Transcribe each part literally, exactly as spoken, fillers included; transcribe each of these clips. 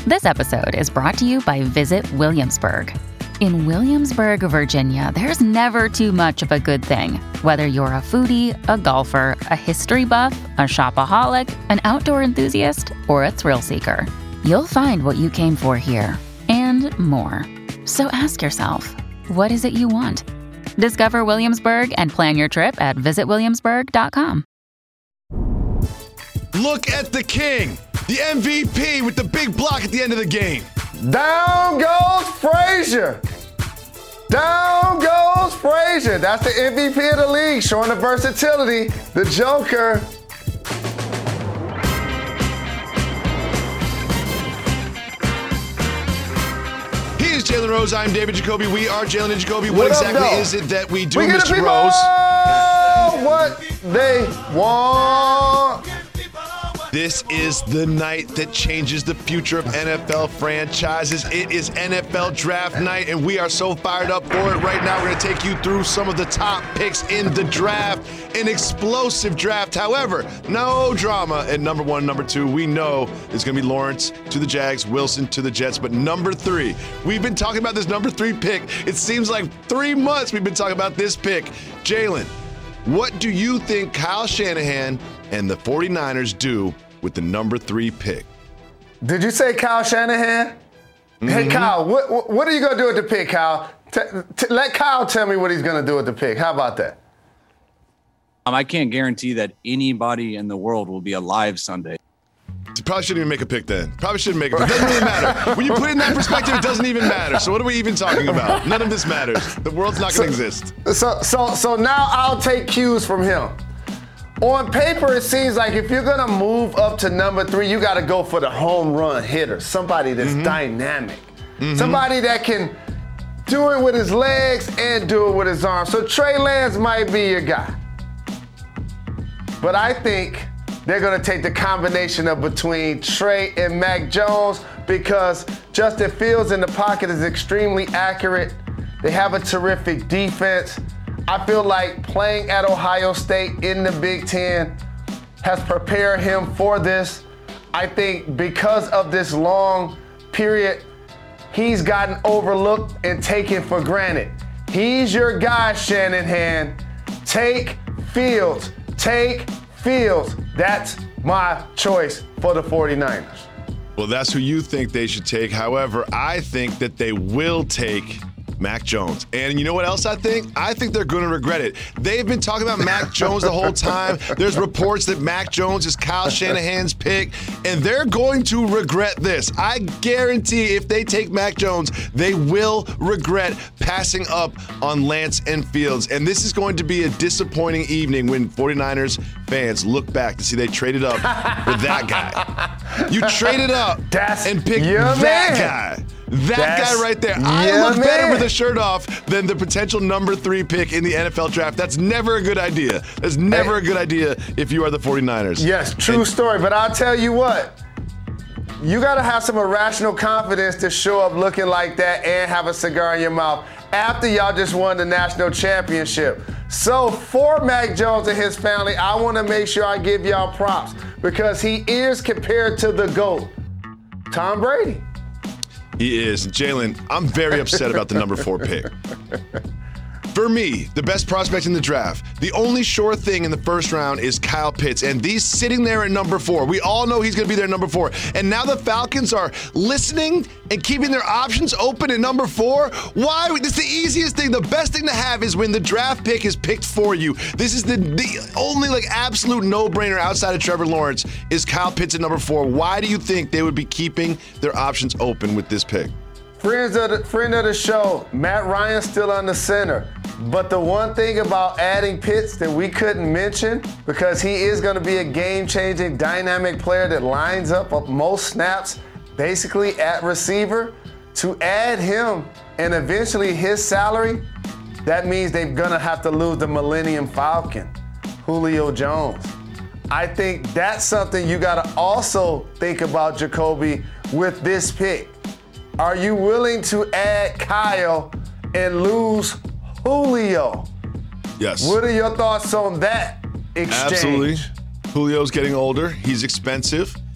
This episode is brought to you by Visit Williamsburg. In Williamsburg, Virginia, there's never too much of a good thing. Whether you're a foodie, a golfer, a history buff, a shopaholic, an outdoor enthusiast, or a thrill seeker, you'll find what you came for here and more. So ask yourself, what is it you want? Discover Williamsburg and plan your trip at visit williamsburg dot com. Look at the king, the M V P with the big block at the end of the game. Down goes Frazier. Down goes Frazier. That's the M V P of the league, showing the versatility. The Joker. He is Jalen Rose. I'm David Jacoby. We are Jalen and Jacoby. What, What up, exactly though? is it that we do, We Mister give the Rose? people what they want. This is the night that changes the future of N F L franchises. It is N F L draft night, and we are so fired up for it right now. We're going to take you through some of the top picks in the draft. An explosive draft. However, no drama at number one, number two. We know it's going to be Lawrence to the Jags, Wilson to the Jets. But number three, we've been talking about this number three pick. It seems like three months we've been talking about this pick. Jalen, what do you think Kyle Shanahan and the 49ers do with the number three pick? Did you say Kyle Shanahan? Mm-hmm. Hey, Kyle, what, what, what are you going to do with the pick, Kyle? T- t- let Kyle tell me what he's going to do with the pick. How about that? Um, I can't guarantee that anybody in the world will be alive Sunday. You probably shouldn't even make a pick then. Probably shouldn't make it. It doesn't really matter. When you put it in that perspective, it doesn't even matter. So what are we even talking about? None of this matters. The world's not going to exist. So, so, so now I'll take cues from him. On paper, it seems like if you're going to move up to number three, you got to go for the home run hitter, somebody that's mm-hmm. dynamic, mm-hmm. somebody that can do it with his legs and do it with his arms. So Trey Lance might be your guy. But I think they're going to take the combination of between Trey and Mac Jones because Justin Fields in the pocket is extremely accurate. They have a terrific defense. I feel like playing at Ohio State in the Big Ten has prepared him for this. I think because of this long period, he's gotten overlooked and taken for granted. He's your guy, Shanahan. Take Fields. Take Fields. That's my choice for the 49ers. Well, that's who you think they should take. However, I think that they will take Mac Jones. And you know what else I think? I think they're going to regret it. They've been talking about Mac Jones the whole time. There's reports that Mac Jones is Kyle Shanahan's pick, and they're going to regret this. I guarantee if they take Mac Jones, they will regret passing up on Lance and Fields. And this is going to be a disappointing evening when 49ers fans look back to see they traded up for that guy. You traded up That's and picked that man. guy. That That's guy right there. I yeah, look man. better with a shirt off than the potential number three pick in the N F L draft. That's never a good idea. That's never Hey. a good idea if you are the 49ers. Yes, true And- story. But I'll tell you what, you got to have some irrational confidence to show up looking like that and have a cigar in your mouth after y'all just won the national championship. So for Mac Jones and his family, I want to make sure I give y'all props because he is compared to the GOAT, Tom Brady. He is. Jalen, I'm very upset about the number four pick. For me, the best prospect in the draft, the only sure thing in the first round is Kyle Pitts, and he's sitting there at number four. We all know he's going to be there at number four. And now the Falcons are listening and keeping their options open at number four. Why? It's the easiest thing. The best thing to have is when the draft pick is picked for you. This is the, the only like absolute no-brainer outside of Trevor Lawrence is Kyle Pitts at number four. Why do you think they would be keeping their options open with this pick? Friends of the, friend of the show, Matt Ryan still on the center. But the one thing about adding Pitts that we couldn't mention, because he is going to be a game-changing, dynamic player that lines up most snaps basically at receiver, to add him and eventually his salary, that means they're going to have to lose the Millennium Falcon, Julio Jones. I think that's something you got to also think about, Jacoby, with this pick. Are you willing to add Kyle and lose Julio? Yes. What are your thoughts on that exchange? Absolutely. Julio's getting older. He's expensive.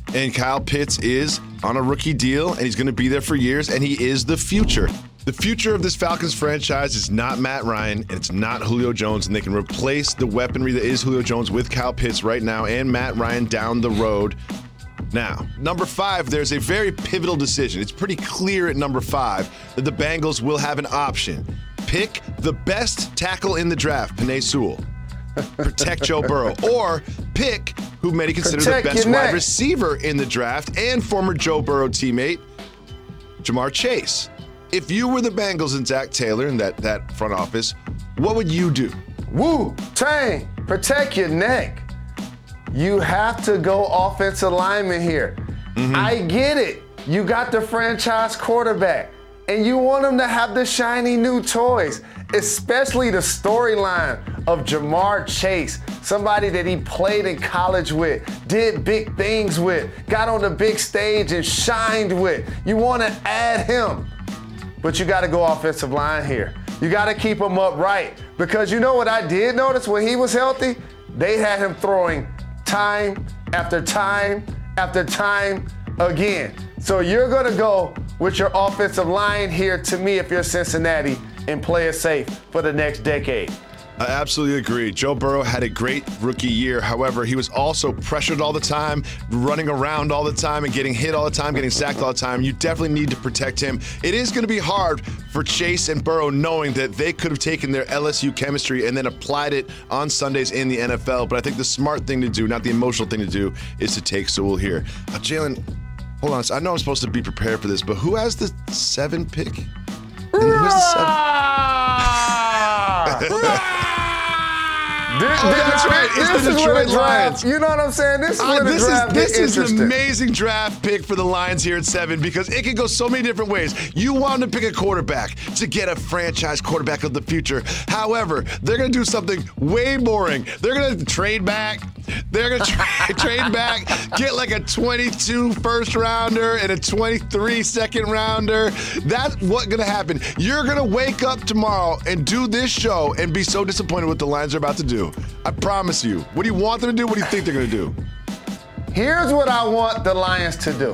And Kyle Pitts is on a rookie deal, and he's going to be there for years, and he is the future. The future of this Falcons franchise is not Matt Ryan, and it's not Julio Jones, and they can replace the weaponry that is Julio Jones with Kyle Pitts right now and Matt Ryan down the road. Now, number five, there's a very pivotal decision. It's pretty clear at number five that the Bengals will have an option. Pick the best tackle in the draft, Penei Sewell. Protect Joe Burrow. Or pick who many consider Protect the best wide receiver in the draft and former Joe Burrow teammate, Ja'Marr Chase. If you were the Bengals and Zach Taylor in that, that front office, what would you do? Wu-Tang, protect your neck. You have to go offensive lineman here. Mm-hmm. I get it. You got the franchise quarterback, and you want him to have the shiny new toys, especially the storyline of Ja'Marr Chase, somebody that he played in college with, did big things with, got on the big stage and shined with. You want to add him, but you got to go offensive line here. You got to keep him upright, because you know what I did notice when he was healthy? They had him throwing time after time after time again. So you're going to go with your offensive line here, to me, if you're Cincinnati, and play it safe for the next decade. I absolutely agree. Joe Burrow had a great rookie year. However, he was also pressured all the time, running around all the time, and getting hit all the time, getting sacked all the time. You definitely need to protect him. It is going to be hard for Chase and Burrow, knowing that they could have taken their L S U chemistry and then applied it on Sundays in the N F L. But I think the smart thing to do, not the emotional thing to do, is to take Sewell here. Uh, Jalen, hold on. I know I'm supposed to be prepared for this, but who has the seven pick? And who's the seven? This, oh, that's right. It's this the Detroit is Lions. You know what I'm saying? This is where uh, the this draft is, this gets is an amazing draft pick for the Lions here at seven, because it can go so many different ways. You want to pick a quarterback to get a franchise quarterback of the future. However, they're going to do something way boring. They're going to trade back. They're going to tra- trade back, get like a twenty-two first rounder and a twenty-three second rounder. That's what's going to happen. You're going to wake up tomorrow and do this show and be so disappointed with what the Lions are about to do. I promise you. What do you want them to do? What do you think they're going to do? Here's what I want the Lions to do.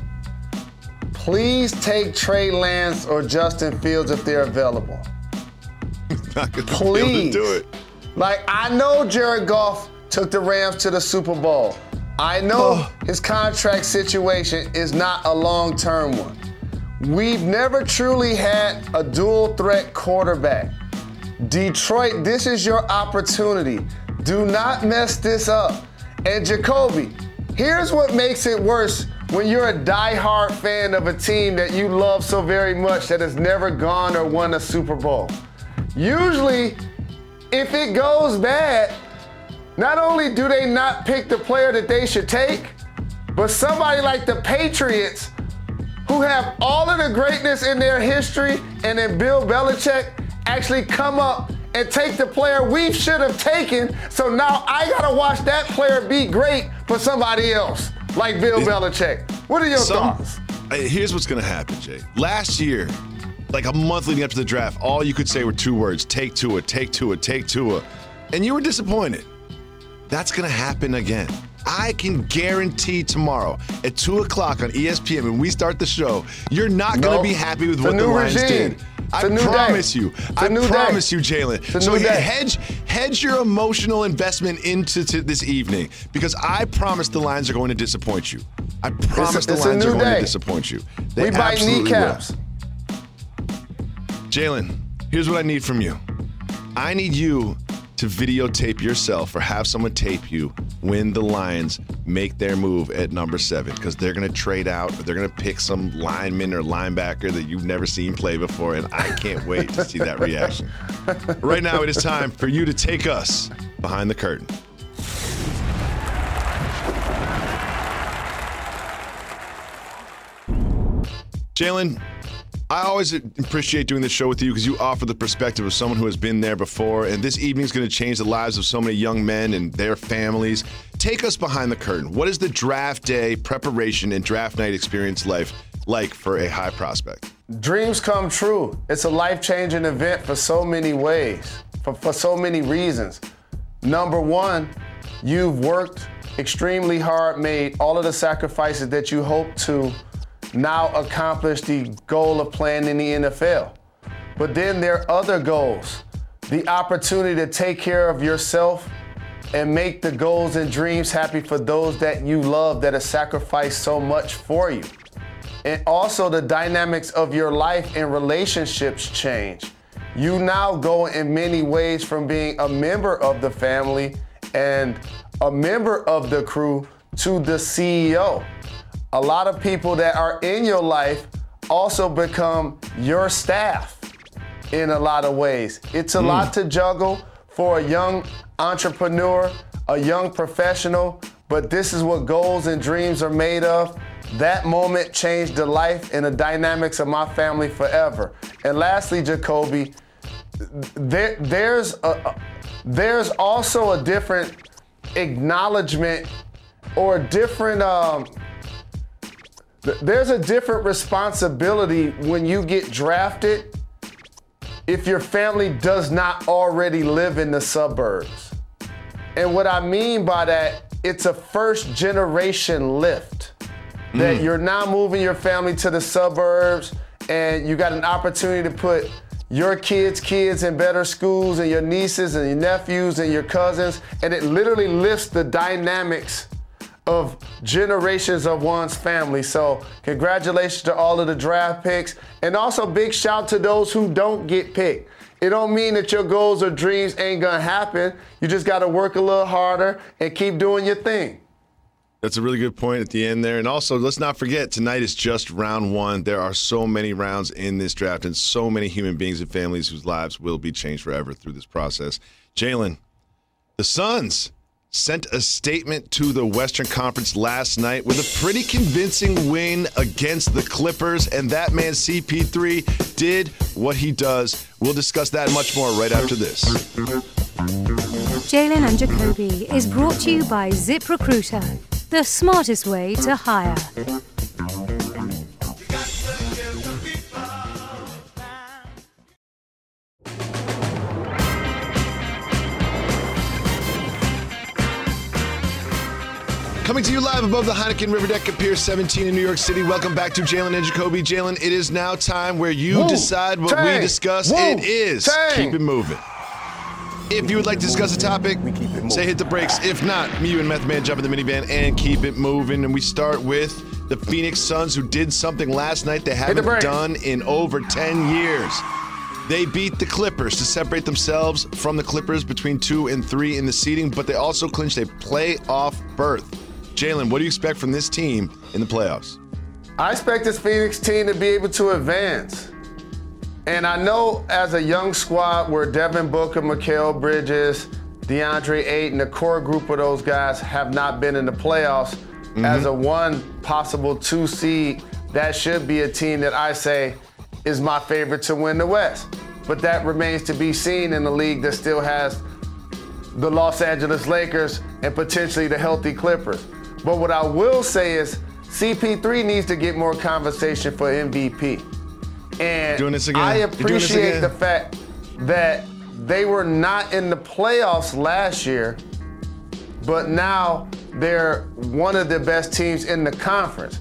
Please take Trey Lance or Justin Fields if they're available. Not gonna Please. Be able to do it. Like, I know Jared Goff took the Rams to the Super Bowl. I know oh. his contract situation is not a long-term one. We've never truly had a dual-threat quarterback. Detroit, this is your opportunity. Do not mess this up. And Jacoby, here's what makes it worse when you're a die-hard fan of a team that you love so very much that has never gone or won a Super Bowl. Usually, if it goes bad, not only do they not pick the player that they should take, but somebody like the Patriots, who have all of the greatness in their history, and then Bill Belichick actually come up and take the player we should have taken. So now I gotta watch that player be great for somebody else, like Bill Belichick. What are your Some, thoughts? Here's what's gonna happen, Jay. Last year, like a month leading up to the draft, all you could say were two words: take Tua, take Tua, take Tua. And you were disappointed. That's gonna happen again. I can guarantee tomorrow at two o'clock on E S P N when we start the show, you're not gonna nope. be happy with what the Lions regime. did. I promise day. you. I promise day. you, Jalen. So hedge, hedge your emotional investment into to this evening, because I promise the Lions are going to disappoint you. I promise it's, the Lions are going day. to disappoint you. They we bite kneecaps. Jalen, here's what I need from you. I need you to videotape yourself or have someone tape you when the Lions make their move at number seven, because they're going to trade out, or they're going to pick some lineman or linebacker that you've never seen play before, and I can't wait to see that reaction. Right now, it is time for you to take us behind the curtain. Jalen, I always appreciate doing this show with you because you offer the perspective of someone who has been there before, and this evening is going to change the lives of so many young men and their families. Take us behind the curtain. What is the draft day preparation and draft night experience life like for a high prospect? Dreams come true. It's a life-changing event for so many ways, for, for so many reasons. Number one, you've worked extremely hard, made all of the sacrifices that you hope to now accomplish the goal of playing in the N F L. But then there are other goals. The opportunity to take care of yourself and make the goals and dreams happy for those that you love that have sacrificed so much for you. And also the dynamics of your life and relationships change. You now go in many ways from being a member of the family and a member of the crew to the C E O. A lot of people that are in your life also become your staff in a lot of ways. It's a mm. lot to juggle for a young entrepreneur, a young professional, but this is what goals and dreams are made of. That moment changed the life and the dynamics of my family forever. And lastly, Jacoby, there, there's, a, there's also a different acknowledgement or a different, um, there's a different responsibility when you get drafted if your family does not already live in the suburbs. And what I mean by that, it's a first generation lift. Mm. That you're now moving your family to the suburbs and you got an opportunity to put your kids' kids in better schools and your nieces and your nephews and your cousins, and it literally lifts the dynamics of generations of one's family. So congratulations to all of the draft picks, and also big shout to those who don't get picked. It don't mean that your goals or dreams ain't gonna happen. You just gotta work a little harder and keep doing your thing. That's a really good point at the end there. And also, let's not forget, tonight is just round one. There are so many rounds in this draft and so many human beings and families whose lives will be changed forever through this process. Jalen, the Suns sent a statement to the Western Conference last night with a pretty convincing win against the Clippers, and that man C P three did what he does. We'll discuss that much more right after this. Jalen and Jacoby is brought to you by ZipRecruiter, the smartest way to hire. Coming to you live above the Heineken River Deck at Pier seventeen in New York City. Welcome back to Jalen and Jacoby. Jalen, it is now time where you Woo, decide what tang, we discuss. Woo, it is tang. Keep it moving. If you would like to discuss a topic, say hit the brakes. If not, me, you, and Method Man jump in the minivan and keep it moving. And we start with the Phoenix Suns, who did something last night they haven't the done in over ten years. They beat the Clippers to separate themselves from the Clippers between two and three in the seeding, but they also clinched a playoff berth. Jalen, what do you expect from this team in the playoffs? I expect this Phoenix team to be able to advance. And I know as a young squad where Devin Booker, Mikal Bridges, DeAndre Ayton, the core group of those guys have not been in the playoffs, mm-hmm. as a one possible two seed, that should be a team that I say is my favorite to win the West. But that remains to be seen in a league that still has the Los Angeles Lakers and potentially the healthy Clippers. But what I will say is C P three needs to get more conversation for M V P. And doing this again. I appreciate the fact that they were not in the playoffs last year, but now they're one of the best teams in the conference.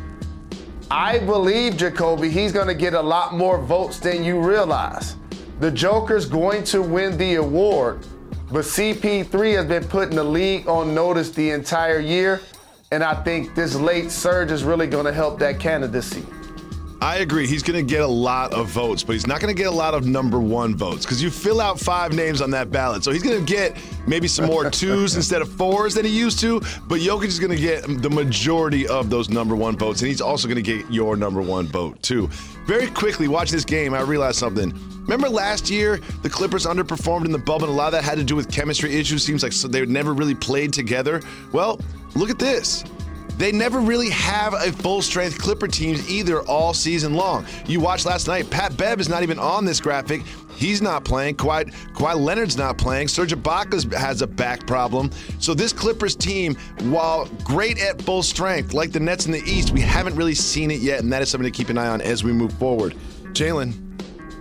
I believe, Jacoby, he's going to get a lot more votes than you realize. The Joker's going to win the award, but C P three has been putting the league on notice the entire year, and I think this late surge is really going to help that candidacy. I agree. He's going to get a lot of votes, but he's not going to get a lot of number one votes because you fill out five names on that ballot. So he's going to get maybe some more twos instead of fours than he used to, but Jokic is going to get the majority of those number one votes, and he's also going to get your number one vote too. Very quickly, watching this game, I realized something. Remember last year, the Clippers underperformed in the bubble, and a lot of that had to do with chemistry issues. Seems like they never really played together. Well, look at this. They never really have a full-strength Clipper team either all season long. You watched last night, Pat Bev is not even on this graphic. He's not playing. Kawhi, Kawhi Leonard's not playing. Serge Ibaka has a back problem. So this Clippers team, while great at full strength, like the Nets in the East, we haven't really seen it yet, and that is something to keep an eye on as we move forward. Jalen,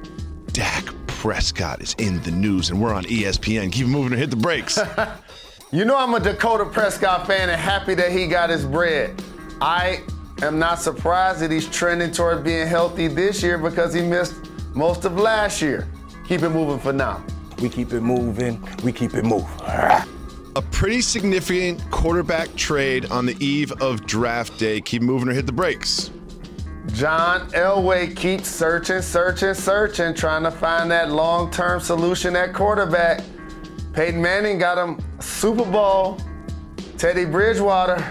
Dak Prescott is in the news, and we're on E S P N. Keep moving or hit the brakes. You know I'm a Dakota Prescott fan and happy that he got his bread. I am not surprised that he's trending toward being healthy this year because he missed most of last year. Keep it moving for now. We keep it moving. We keep it moving. A pretty significant quarterback trade on the eve of draft day. Keep moving or hit the brakes. John Elway keeps searching, searching, searching, trying to find that long-term solution at quarterback. Peyton Manning got him Super Bowl. Teddy Bridgewater.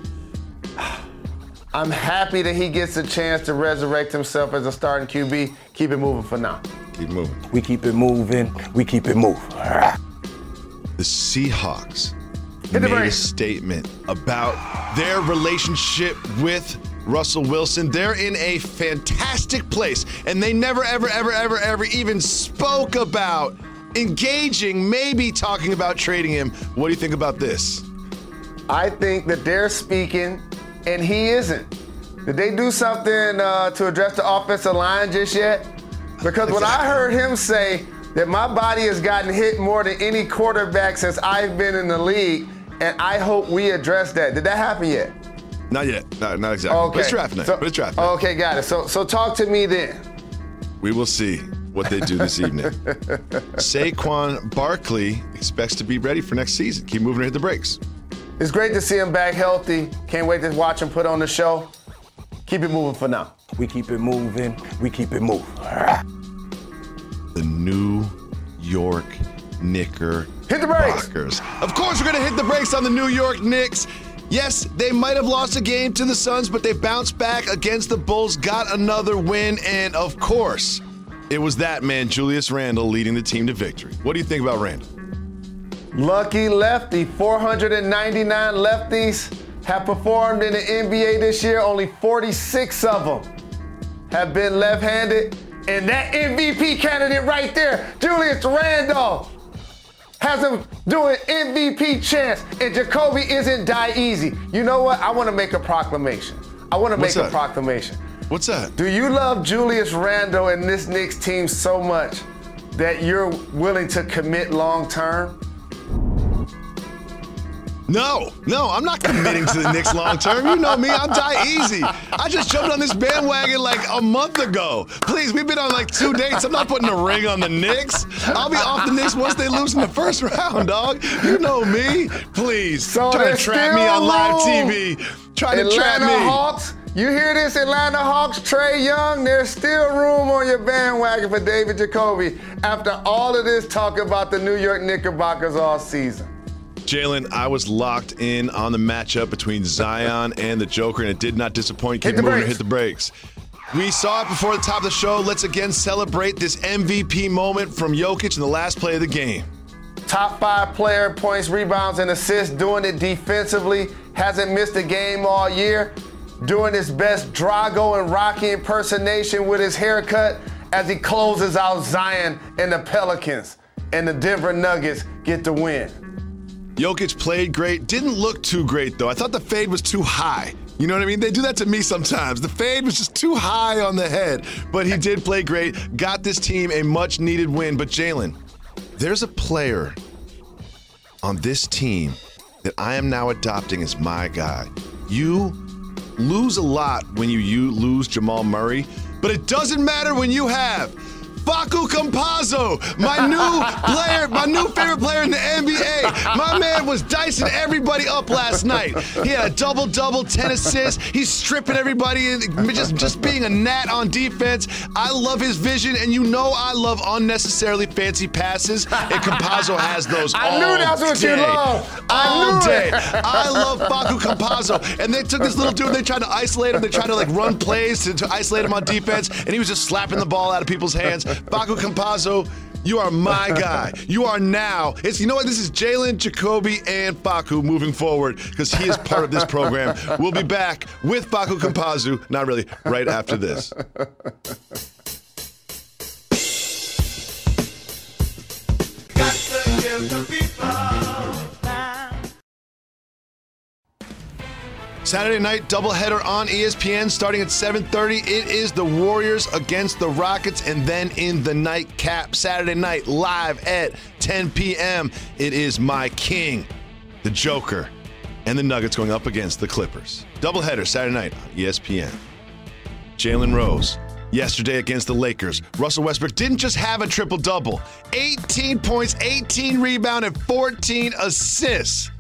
I'm happy that he gets a chance to resurrect himself as a starting Q B. Keep it moving for now. Keep moving. We keep it moving. We keep it moving. The Seahawks Hit the made a brakes. statement about their relationship with Russell Wilson. They're in a fantastic place, and they never, ever, ever, ever, ever even spoke about engaging, maybe talking about trading him. What do you think about this? I think that they're speaking, and he isn't. Did they do something uh, to address the offensive line just yet? Because what I heard him say, that my body has gotten hit more than any quarterback since I've been in the league, and I hope we address that. Did that happen yet? Not yet. No, not exactly. Okay. But it's draft night. So, But it's draft night. Okay, got it. So, so talk to me then. We will see what they do this evening. Saquon Barkley expects to be ready for next season. Keep moving or hit the brakes. It's great to see him back healthy. Can't wait to watch him put on the show. Keep it moving for now. We keep it moving. We keep it moving. The New York Knicker Hit the brakes. Rockers. Of course, we're going to hit the brakes on the New York Knicks. Yes, they might have lost a game to the Suns, but they bounced back against the Bulls, got another win, and of course, it was that man, Julius Randle, leading the team to victory. What do you think about Randle? Lucky lefty. four hundred ninety-nine lefties have performed in the N B A this year. Only forty-six of them have been left-handed. And that M V P candidate right there, Julius Randle, has him doing M V P chance. And Jacoby isn't die easy. You know what? I want to make a proclamation. I want to make What's a that? proclamation. What's that? Do you love Julius Randle and this Knicks team so much that you're willing to commit long-term? No, no, I'm not committing to the Knicks long term. You know me, I'm die easy. I just jumped on this bandwagon like a month ago. Please, we've been on like two dates. I'm not putting a ring on the Knicks. I'll be off the Knicks once they lose in the first round, dog. You know me. Please, So try to there's trap me still on live room. T V. Try to trap Atlanta me. Hawks, you hear this, Atlanta Hawks, Trae Young, there's still room on your bandwagon for David Jacoby after all of this talk about the New York Knickerbockers all season. Jalen, I was locked in on the matchup between Zion and the Joker, and it did not disappoint. Keep Hit the moving, brakes. hit the brakes. We saw it before the top of the show. Let's again celebrate this M V P moment from Jokic in the last play of the game. Top five player, points, rebounds, and assists, doing it defensively, hasn't missed a game all year, doing his best Drago and Rocky impersonation with his haircut as he closes out Zion and the Pelicans, and the Denver Nuggets get the win. Jokic played great. Didn't look too great, though. I thought the fade was too high. You know what I mean? They do that to me sometimes. The fade was just too high on the head. But he did play great. Got this team a much-needed win. But, Jalen, there's a player on this team that I am now adopting as my guy. You lose a lot when you, you lose Jamal Murray, but it doesn't matter when you have Facu Campazzo, my new player, my new favorite player in the N B A. My man was dicing everybody up last night. He had a double-double, ten assists. He's stripping everybody in, just, just being a gnat on defense. I love his vision, and you know I love unnecessarily fancy passes, and Campazzo has those I all knew that's what day. you love. I all knew day. it. I love Facu Campazzo. And they took this little dude, they tried to isolate him. They tried to like run plays to, to isolate him on defense, and he was just slapping the ball out of people's hands. Facu Campazzo, you are my guy. You are now. It's you know what? This is Jalen, Jacoby, and Facu moving forward because he is part of this program. We'll be back with Facu Campazzo, not really, right after this. Got to give the people. Saturday night doubleheader on E S P N starting at seven thirty. It is the Warriors against the Rockets, and then in the nightcap Saturday night live at ten p.m. It is my king, the Joker, and the Nuggets going up against the Clippers. Doubleheader Saturday night on E S P N. Jalen Rose, yesterday against the Lakers. Russell Westbrook didn't just have a triple-double. eighteen points, eighteen rebounds, and fourteen assists.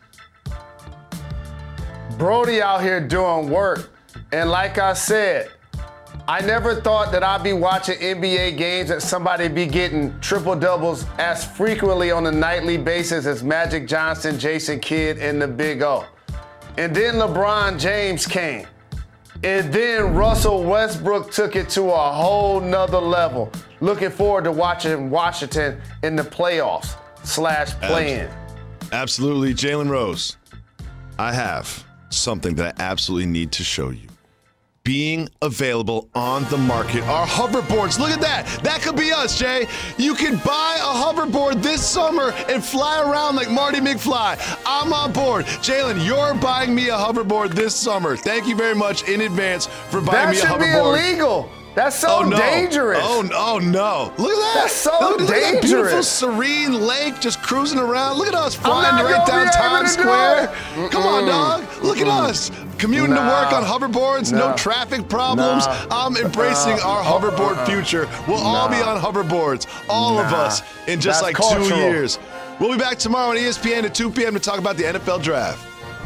Brody out here doing work. And like I said, I never thought that I'd be watching N B A games and somebody be getting triple-doubles as frequently on a nightly basis as Magic Johnson, Jason Kidd, and the Big O. And then LeBron James came. And then Russell Westbrook took it to a whole nother level. Looking forward to watching Washington in the playoffs slash play-in. Absolutely. Jalen Rose, I have something that I absolutely need to show you. Being available on the market are hoverboards. Look at that. That could be us, Jay. You can buy a hoverboard this summer and fly around like Marty McFly. I'm on board. Jalen, you're buying me a hoverboard this summer. Thank you very much in advance for buying that me a hoverboard. That should be illegal. That's so oh, no. dangerous. Oh, oh, no. Look at that. That's so look, look dangerous. Look at that beautiful, serene lake just cruising around. Look at us flying right down Times to Square. Come on, dog. Look Mm-mm. at us. Commuting nah. to work on hoverboards, nah. no traffic problems. Nah. I'm embracing nah. our hoverboard uh-uh. future. We'll nah. all be on hoverboards, all nah. of us, in just That's like cultural. two years. We'll be back tomorrow on E S P N at two p.m. to talk about the N F L Draft.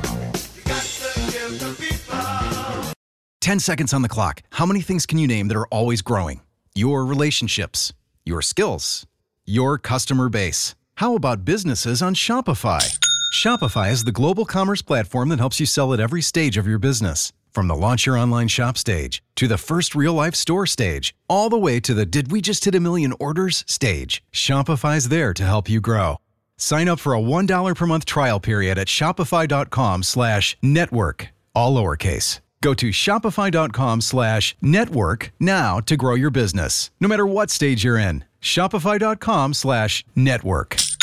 ten seconds on the clock. How many things can you name that are always growing? Your relationships, your skills, your customer base. How about businesses on Shopify? Shopify is the global commerce platform that helps you sell at every stage of your business. From the launch your online shop stage, to the first real-life store stage, all the way to the did we just hit a million orders stage. Shopify's there to help you grow. Sign up for a one dollar per month trial period at shopify.com slash network, all lowercase. Go to shopify.com slash network now to grow your business, no matter what stage you're in. Shopify.com slash network.